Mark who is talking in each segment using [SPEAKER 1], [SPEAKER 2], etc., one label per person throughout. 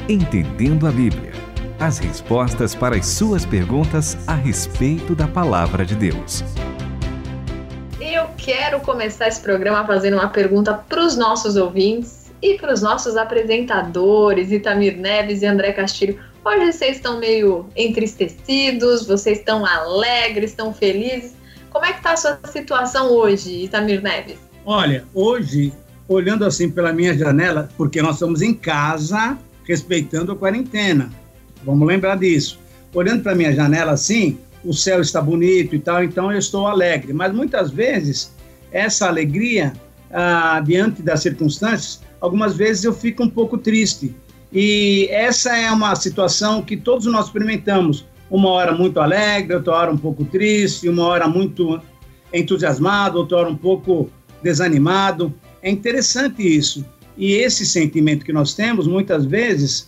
[SPEAKER 1] Entendendo a Bíblia. As respostas para as suas perguntas a respeito da Palavra de Deus.
[SPEAKER 2] Eu quero começar esse programa fazendo uma pergunta para os nossos ouvintes e para os nossos apresentadores, Itamir Neves e André Castilho. Hoje vocês estão meio entristecidos, vocês estão alegres, estão felizes. Como é que está a sua situação hoje, Itamir Neves?
[SPEAKER 3] Olha, hoje, olhando assim pela minha janela, porque nós estamos em casa respeitando a quarentena, vamos lembrar disso. Olhando para minha janela assim, o céu está bonito e tal, então eu estou alegre. Mas muitas vezes, essa alegria, diante das circunstâncias, algumas vezes eu fico um pouco triste. E essa é uma situação que todos nós experimentamos. Uma hora muito alegre, outra hora um pouco triste, uma hora muito entusiasmado, outra hora um pouco desanimado. É interessante isso. E esse sentimento que nós temos, muitas vezes,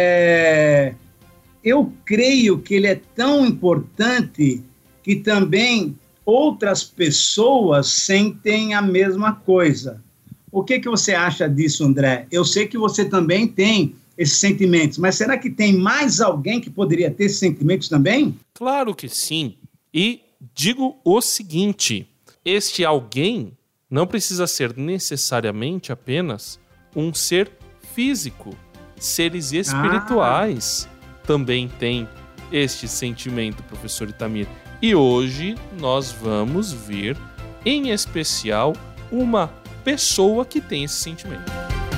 [SPEAKER 3] eu creio que ele é tão importante que também outras pessoas sentem a mesma coisa. O que você acha disso, André? Eu sei que você também tem esses sentimentos, mas será que tem mais alguém que poderia ter esses sentimentos também?
[SPEAKER 4] Claro que sim. E digo o seguinte, este alguém não precisa ser necessariamente apenas um ser físico. Seres espirituais também têm este sentimento, professor Itamir. E hoje nós vamos ver, em especial, uma pessoa que tem esse sentimento.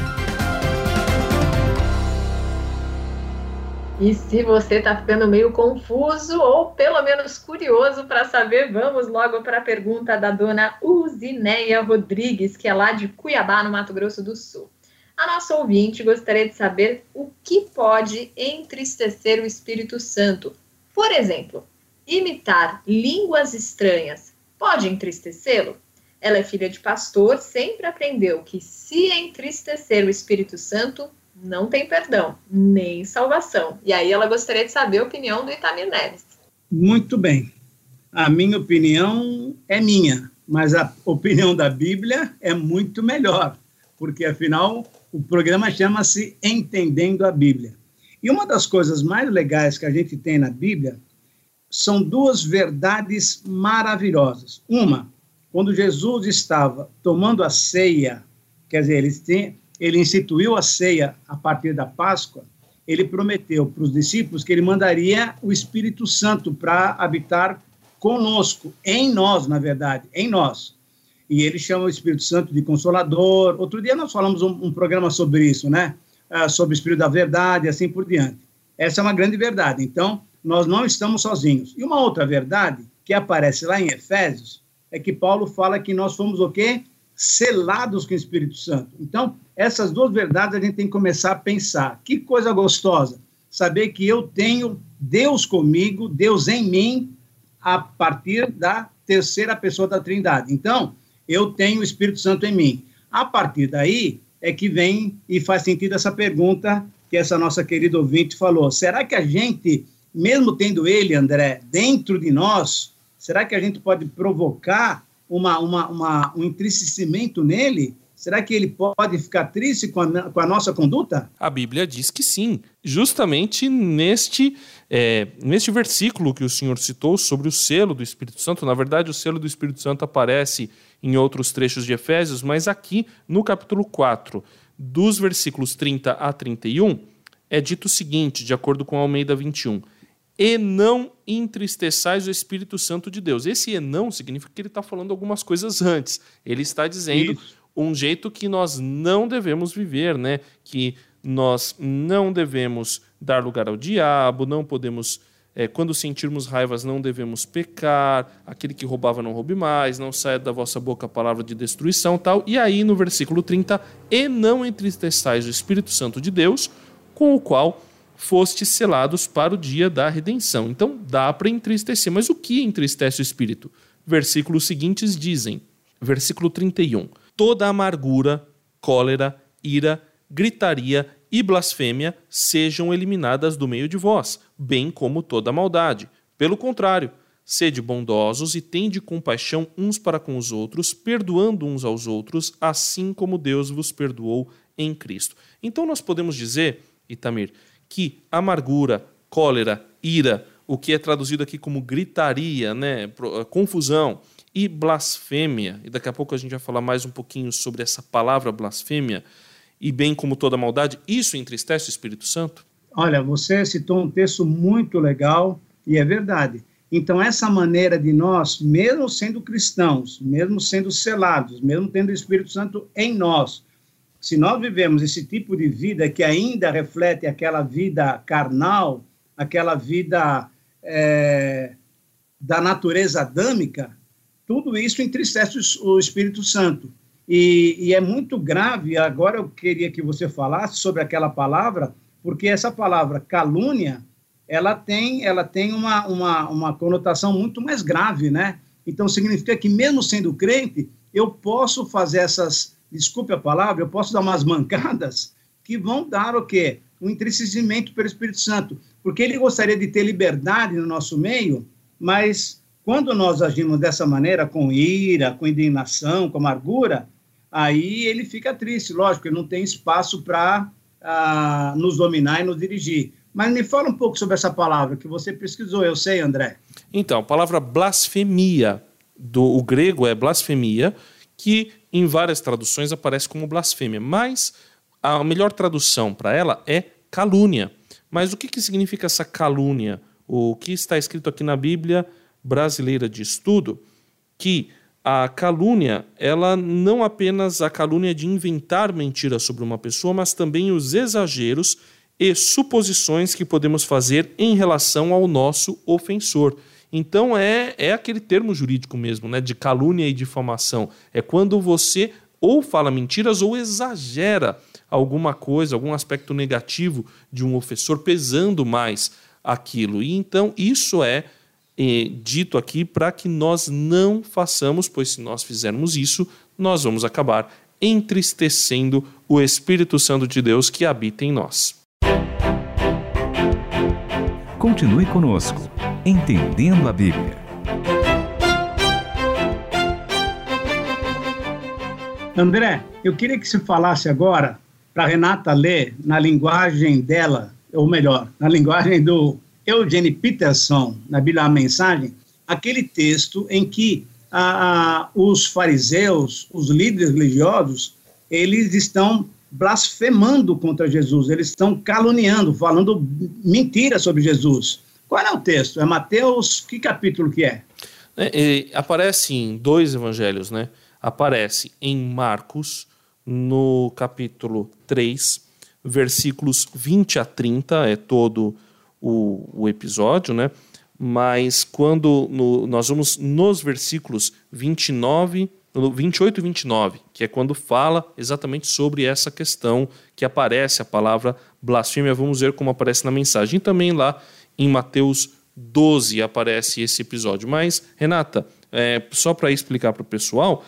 [SPEAKER 2] E se você está ficando meio confuso ou pelo menos curioso para saber, vamos logo para a pergunta da dona Uzineia Rodrigues, que é lá de Cuiabá, no Mato Grosso do Sul. A nossa ouvinte gostaria de saber o que pode entristecer o Espírito Santo. Por exemplo, imitar línguas estranhas pode entristecê-lo? Ela é filha de pastor, sempre aprendeu que se entristecer o Espírito Santo, não tem perdão, nem salvação. E aí ela gostaria de saber a opinião do Itamir Neves.
[SPEAKER 3] Muito bem. A minha opinião é minha, mas a opinião da Bíblia é muito melhor, porque afinal o programa chama-se Entendendo a Bíblia. E uma das coisas mais legais que a gente tem na Bíblia são duas verdades maravilhosas. Uma, quando Jesus estava tomando a ceia, quer dizer, ele instituiu a ceia a partir da Páscoa, ele prometeu para os discípulos que ele mandaria o Espírito Santo para habitar conosco, em nós, na verdade, em nós. E ele chama o Espírito Santo de Consolador. Outro dia nós falamos um programa sobre isso, né? Sobre o Espírito da Verdade e assim por diante. Essa é uma grande verdade. Então, nós não estamos sozinhos. E uma outra verdade que aparece lá em Efésios é que Paulo fala que nós fomos o quê? Selados com o Espírito Santo. Então, essas duas verdades a gente tem que começar a pensar. Que coisa gostosa saber que eu tenho Deus comigo, Deus em mim, a partir da terceira pessoa da Trindade. Então, eu tenho o Espírito Santo em mim. A partir daí é que vem e faz sentido essa pergunta que essa nossa querida ouvinte falou. Será que a gente, mesmo tendo ele, André, dentro de nós, será que a gente pode provocar um entristecimento nele? Será que ele pode ficar triste com a nossa conduta?
[SPEAKER 4] A Bíblia diz que sim. Justamente neste versículo que o senhor citou sobre o selo do Espírito Santo. Na verdade, o selo do Espírito Santo aparece em outros trechos de Efésios, mas aqui no capítulo 4, dos versículos 30 a 31, é dito o seguinte, de acordo com a Almeida 21. E não entristeçais o Espírito Santo de Deus. Esse e não significa que ele está falando algumas coisas antes. Ele está dizendo um jeito que nós não devemos viver, né? Que nós não devemos dar lugar ao diabo, não podemos, quando sentirmos raivas, não devemos pecar, aquele que roubava não roube mais, não saia da vossa boca a palavra de destruição, tal. E aí no versículo 30, e não entristeçais o Espírito Santo de Deus, com o qual fostes selados para o dia da redenção. Então dá para entristecer, mas o que entristece o Espírito? Versículos seguintes dizem, versículo 31, toda amargura, cólera, ira, gritaria e blasfêmia sejam eliminadas do meio de vós, bem como toda maldade. Pelo contrário, sede bondosos e tende compaixão uns para com os outros, perdoando uns aos outros, assim como Deus vos perdoou em Cristo. Então nós podemos dizer, Itamir, que amargura, cólera, ira, o que é traduzido aqui como gritaria, né, confusão, e blasfêmia, e daqui a pouco a gente vai falar mais um pouquinho sobre essa palavra blasfêmia, e bem como toda maldade, isso entristece o Espírito Santo?
[SPEAKER 3] Olha, você citou um texto muito legal, e é verdade. Então, essa maneira de nós, mesmo sendo cristãos, mesmo sendo selados, mesmo tendo o Espírito Santo em nós, se nós vivemos esse tipo de vida que ainda reflete aquela vida carnal, aquela vida da natureza adâmica, tudo isso entristece o Espírito Santo. E é muito grave, agora eu queria que você falasse sobre aquela palavra, porque essa palavra calúnia, ela tem uma conotação muito mais grave, né? Então, significa que mesmo sendo crente, eu posso fazer desculpe a palavra, eu posso dar umas mancadas que vão dar o quê? Um entristecimento pelo Espírito Santo, porque ele gostaria de ter liberdade no nosso meio, mas quando nós agimos dessa maneira, com ira, com indignação, com amargura, aí ele fica triste, lógico, ele não tem espaço para nos dominar e nos dirigir. Mas me fala um pouco sobre essa palavra que você pesquisou, eu sei, André.
[SPEAKER 4] Então, a palavra blasfemia, o grego é blasfemia, que em várias traduções aparece como blasfêmia, mas a melhor tradução para ela é calúnia. Mas o que significa essa calúnia? O que está escrito aqui na Bíblia Brasileira de Estudo, que a calúnia, ela não apenas a calúnia de inventar mentiras sobre uma pessoa, mas também os exageros e suposições que podemos fazer em relação ao nosso ofensor. Então é aquele termo jurídico mesmo, né, de calúnia e difamação. É quando você ou fala mentiras ou exagera alguma coisa, algum aspecto negativo de um ofensor, pesando mais aquilo. E então isso é dito aqui para que nós não façamos, pois se nós fizermos isso, nós vamos acabar entristecendo o Espírito Santo de Deus que habita em nós.
[SPEAKER 1] Continue conosco, Entendendo a Bíblia.
[SPEAKER 3] André, eu queria que você falasse agora, para a Renata ler na linguagem dela, ou melhor, na linguagem do Eugene Peterson, na Bíblia a Mensagem, aquele texto em que os fariseus, os líderes religiosos, eles estão blasfemando contra Jesus, eles estão caluniando, falando mentiras sobre Jesus. Qual é o texto? É Mateus, que capítulo que é?
[SPEAKER 4] Aparece em 2 evangelhos, né? Aparece em Marcos, no capítulo 3, versículos 20 a 30, é todo o episódio, né? Mas quando nós vamos nos versículos 28 e 29, que é quando fala exatamente sobre essa questão que aparece a palavra blasfêmia, vamos ver como aparece na mensagem. E também lá em Mateus 12 aparece esse episódio. Mas, Renata, só para explicar para o pessoal,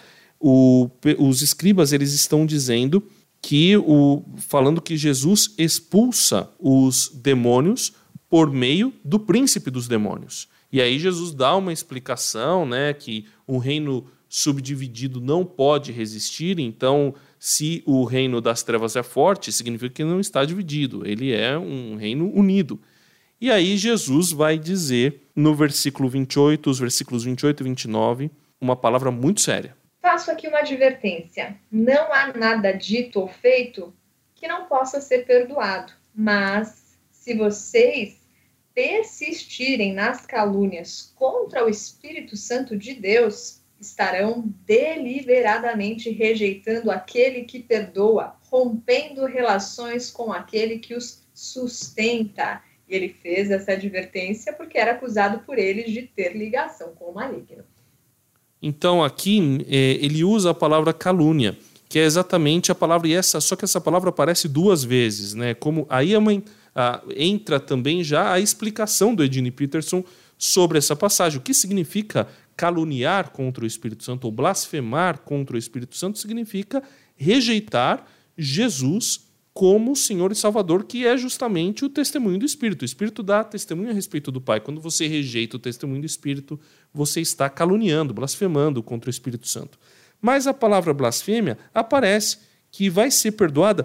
[SPEAKER 4] os escribas eles estão dizendo que, falando que Jesus expulsa os demônios por meio do príncipe dos demônios. E aí Jesus dá uma explicação, né, que um reino subdividido não pode resistir, então se o reino das trevas é forte, significa que não está dividido, ele é um reino unido. E aí Jesus vai dizer no versículo 28, os versículos 28 e 29, uma palavra muito séria.
[SPEAKER 2] Faço aqui uma advertência. Não há nada dito ou feito que não possa ser perdoado, mas se vocês persistirem nas calúnias contra o Espírito Santo de Deus, estarão deliberadamente rejeitando aquele que perdoa, rompendo relações com aquele que os sustenta. E ele fez essa advertência porque era acusado por eles de ter ligação com o maligno.
[SPEAKER 4] Então aqui ele usa a palavra calúnia, que é exatamente a palavra, só que essa palavra aparece 2 vezes, né? Como aí entra também já a explicação do Eugene Peterson sobre essa passagem. O que significa caluniar contra o Espírito Santo ou blasfemar contra o Espírito Santo significa rejeitar Jesus como Senhor e Salvador, que é justamente o testemunho do Espírito. O Espírito dá testemunho a respeito do Pai. Quando você rejeita o testemunho do Espírito, você está caluniando, blasfemando contra o Espírito Santo. Mas a palavra blasfêmia aparece que vai ser perdoada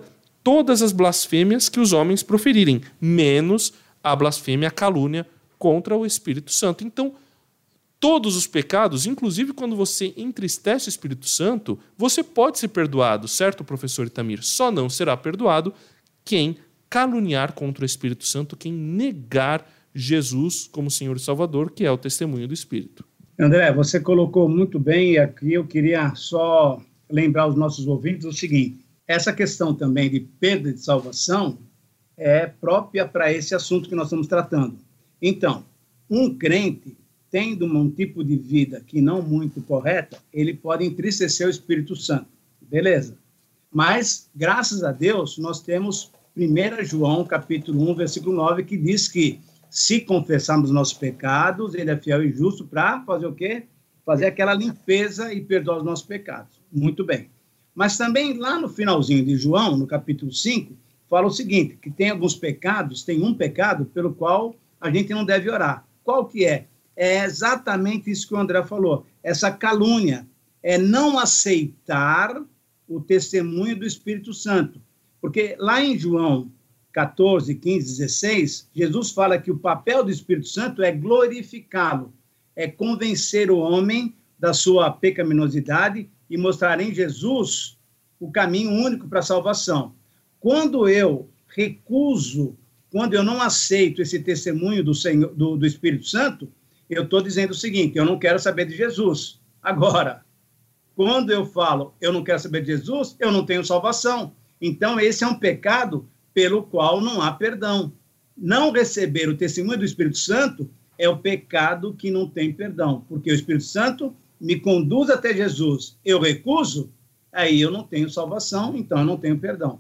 [SPEAKER 4] todas as blasfêmias que os homens proferirem, menos a blasfêmia, a calúnia contra o Espírito Santo. Então, todos os pecados, inclusive quando você entristece o Espírito Santo, você pode ser perdoado, certo, professor Itamir? Só não será perdoado quem caluniar contra o Espírito Santo, quem negar Jesus como Senhor e Salvador, que é o testemunho do Espírito.
[SPEAKER 3] André, você colocou muito bem, e aqui eu queria só lembrar os nossos ouvintes o seguinte: essa questão também de perda de salvação é própria para esse assunto que nós estamos tratando. Então, um crente, tendo um tipo de vida que não muito correta, ele pode entristecer o Espírito Santo, beleza? Mas, graças a Deus, nós temos 1 João, capítulo 1, versículo 9, que diz que se confessarmos nossos pecados, ele é fiel e justo para fazer o quê? Fazer aquela limpeza e perdoar os nossos pecados. Muito bem. Mas também lá no finalzinho de João, no capítulo 5, fala o seguinte, que tem alguns pecados, tem um pecado pelo qual a gente não deve orar. Qual que é? É exatamente isso que o André falou, essa calúnia, é não aceitar o testemunho do Espírito Santo. Porque lá em João 14, 15, 16, Jesus fala que o papel do Espírito Santo é glorificá-lo, é convencer o homem da sua pecaminosidade e mostrar em Jesus o caminho único para a salvação. Quando eu recuso, quando eu não aceito esse testemunho do Senhor, do Espírito Santo, eu estou dizendo o seguinte: eu não quero saber de Jesus. Agora, quando eu falo eu não quero saber de Jesus, eu não tenho salvação. Então, esse é um pecado pelo qual não há perdão. Não receber o testemunho do Espírito Santo é o pecado que não tem perdão, porque o Espírito Santo me conduz até Jesus. Eu recuso, aí eu não tenho salvação, então eu não tenho perdão.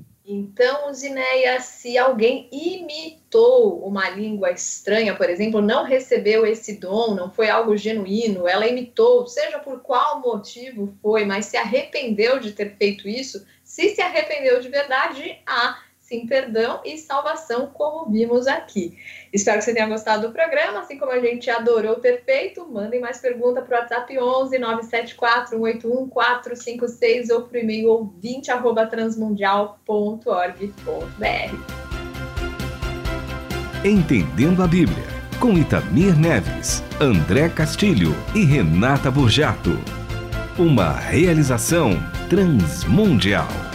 [SPEAKER 2] Então, Zineia, se alguém imitou uma língua estranha, por exemplo, não recebeu esse dom, não foi algo genuíno, ela imitou, seja por qual motivo foi, mas se arrependeu de ter feito isso, se arrependeu de verdade, há sim perdão e salvação, como vimos aqui. Espero que você tenha gostado do programa, assim como a gente adorou ter feito. Mandem mais perguntas para o WhatsApp 11 974 181 456 ou para o e-mail ouvinte@transmundial.org.br.
[SPEAKER 1] Entendendo a Bíblia, com Itamir Neves, André Castilho e Renata Burjato. Uma realização Transmundial.